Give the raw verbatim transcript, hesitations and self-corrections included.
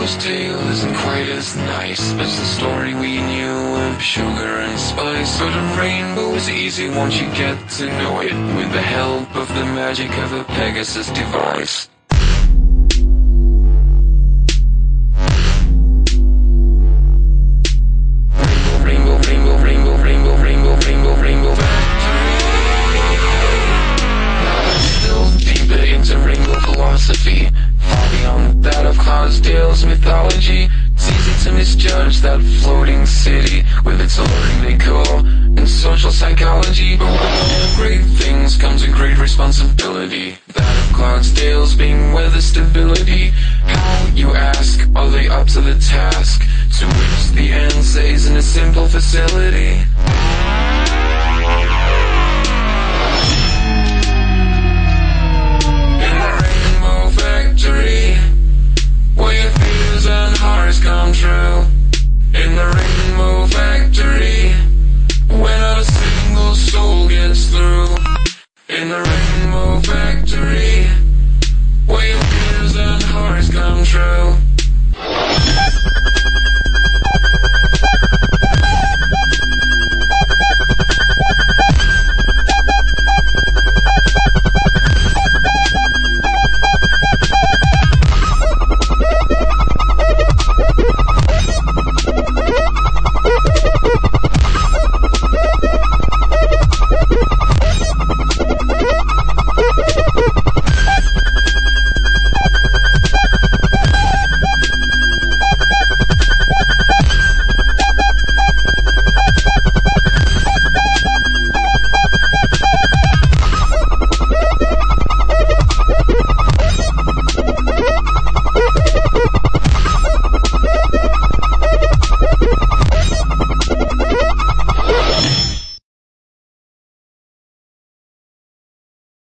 rainbow's tale isn't quite as nice as the story we knew of sugar and spice. But a rainbow is easy once you get to know it, with the help of the magic of a Pegasus device. Rainbow, rainbow, rainbow, rainbow, rainbow, rainbow, rainbow factory. Now let's delve deeper into rainbow philosophy, far beyond that of Cloudsdale's mythology. It's easy to misjudge that floating city with its alluring decor and social psychology. But with all great things comes a great responsibility, that of Cloudsdale's being weather stability. How, you ask, are they up to the task? To which the answer is in a simple facility. In the rainbow factory, where your fears and hearts come true. In the rainbow factory, where not a single soul gets through. In the rainbow factory.